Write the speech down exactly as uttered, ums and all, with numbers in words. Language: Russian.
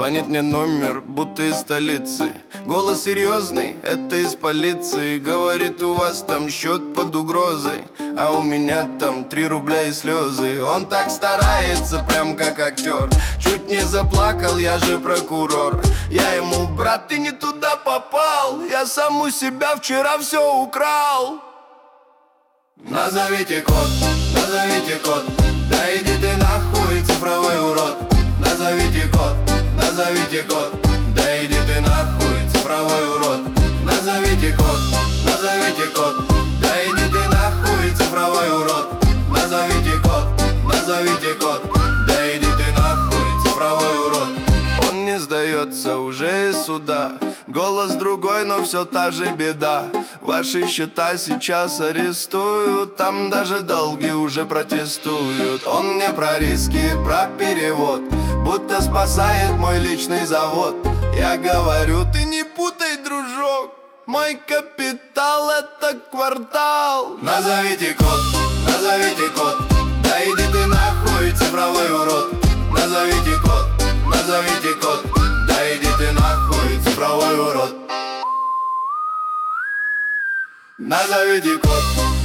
Звонит мне номер, будто из столицы. Голос серьезный, это из полиции. Говорит, у вас там счет под угрозой, а у меня там три рубля и слезы. Он так старается, прям как актер. Чуть не заплакал, я же прокурор. Я ему: брат, ты не туда попал, я сам у себя вчера все украл. Назовите код, назовите код, да иди ты нахуй, цифровой урод. Назовите код, назовите код, да иди ты нахуй, цифровой урод. Назовите код, назовите код, да иди ты нахуй, цифровой урод. Назовите код, назовите код, да иди ты нахуй, цифровой урод. Он не сдается уже из суда. Голос другой, но все та же беда. Ваши счета сейчас арестуют, там даже долги уже протестуют. Он мне про риски, про перевод, будто спасает мой личный завод. Я говорю: ты не путай, дружок, мой капитал — это квартал. Назовите код, назовите код, да иди ты нахуй, цифровой урод. Назовите код, назовите код, да иди ты нахуй, цифровой урод. Назовите код.